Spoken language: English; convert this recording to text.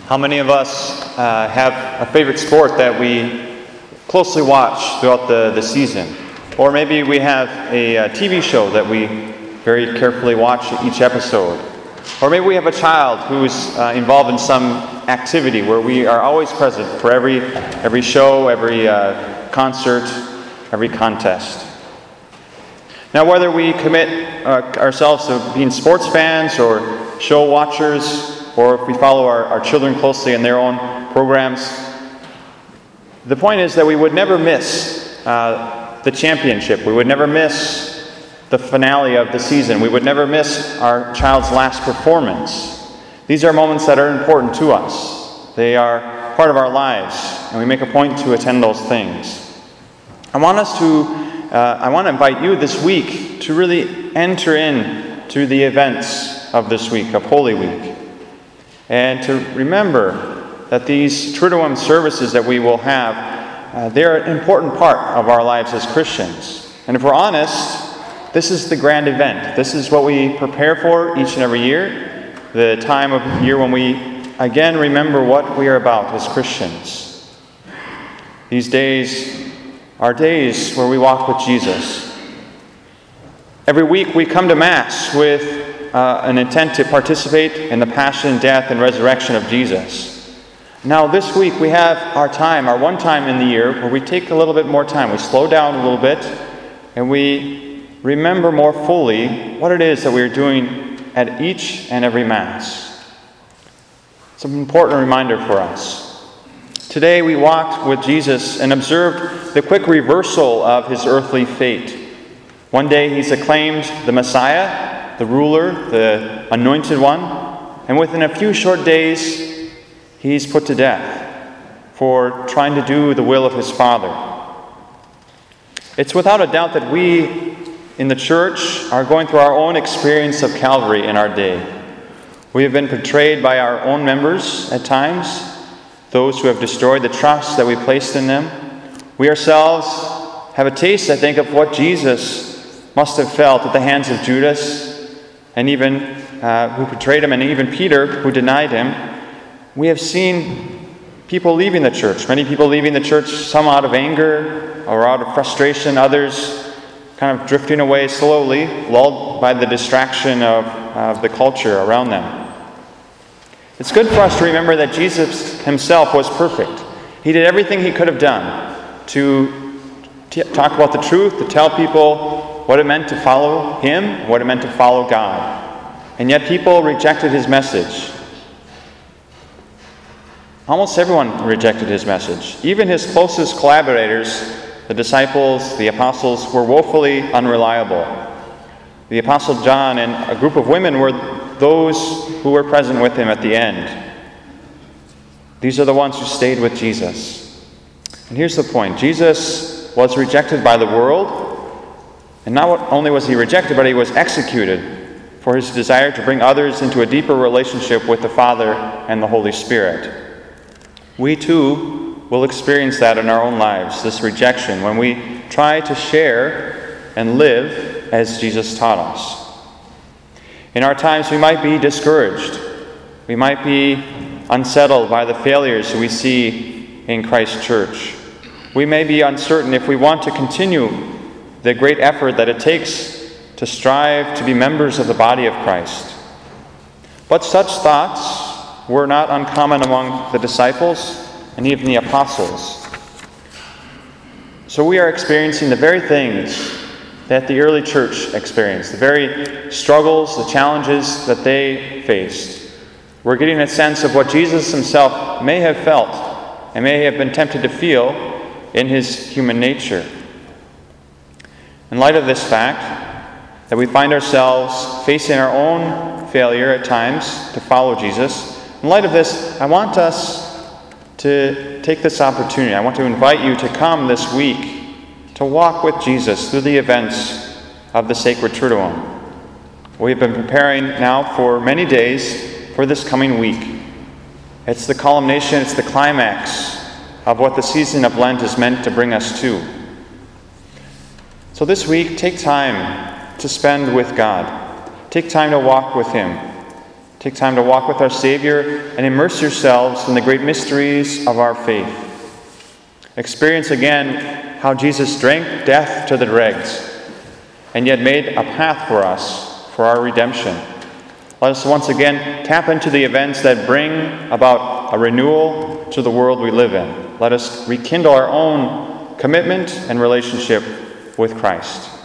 How many of us have a favorite sport that we closely watch throughout the season? Or maybe we have a TV show that we very carefully watch each episode. Or maybe we have a child who's involved in some activity where we are always present for every show, every concert, every contest. Now, whether we commit ourselves to being sports fans or show watchers, or if we follow our children closely in their own programs, the point is that we would never miss the championship. We would never miss the finale of the season. We would never miss our child's last performance. These are moments that are important to us. They are part of our lives, and we make a point to attend those things. I want to invite you this week to really enter into the events of this week, of Holy Week, and to remember that these Triduum services that we will have, they're an important part of our lives as Christians. And if we're honest, this is the grand event. This is what we prepare for each and every year, the time of year when we again remember what we are about as Christians. These days are days where we walk with Jesus. Every week we come to Mass with an intent to participate in the passion, death, and resurrection of Jesus. Now this week we have our one time in the year where we take a little bit more time. We slow down a little bit and we remember more fully what it is that we are doing at each and every Mass. It's an important reminder for us. Today we walked with Jesus and observed the quick reversal of his earthly fate. One day he's acclaimed the Messiah, the ruler, the anointed one, and within a few short days, he's put to death for trying to do the will of his Father. It's without a doubt that we in the church are going through our own experience of Calvary in our day. We have been betrayed by our own members at times, those who have destroyed the trust that we placed in them. We ourselves have a taste, I think, of what Jesus must have felt at the hands of Judas, and even who betrayed him, and even Peter, who denied him. We have seen people leaving the church, many people leaving the church, some out of anger or out of frustration, others kind of drifting away slowly, lulled by the distraction of the culture around them. It's good for us to remember that Jesus himself was perfect. He did everything he could have done to talk about the truth, to tell people what it meant to follow him, what it meant to follow God. And yet people rejected his message. Almost everyone rejected his message. Even his closest collaborators, the disciples, the apostles, were woefully unreliable. The Apostle John and a group of women were those who were present with him at the end. These are the ones who stayed with Jesus. And here's the point. Jesus was rejected by the world. And not only was he rejected, but he was executed for his desire to bring others into a deeper relationship with the Father and the Holy Spirit. We too will experience that in our own lives, this rejection, when we try to share and live as Jesus taught us. In our times, we might be discouraged. We might be unsettled by the failures we see in Christ's church. We may be uncertain if we want to continue the great effort that it takes to strive to be members of the body of Christ. But such thoughts were not uncommon among the disciples and even the apostles. So we are experiencing the very things that the early church experienced, the very struggles, the challenges that they faced. We're getting a sense of what Jesus himself may have felt and may have been tempted to feel in his human nature. In light of this fact, that we find ourselves facing our own failure at times to follow Jesus, in light of this, I want us to take this opportunity. I want to invite you to come this week to walk with Jesus through the events of the Sacred Triduum. We've been preparing now for many days for this coming week. It's the culmination, it's the climax of what the season of Lent is meant to bring us to. So this week, take time to spend with God. Take time to walk with him. Take time to walk with our Savior and immerse yourselves in the great mysteries of our faith. Experience again how Jesus drank death to the dregs and yet made a path for us for our redemption. Let us once again tap into the events that bring about a renewal to the world we live in. Let us rekindle our own commitment and relationship with Christ.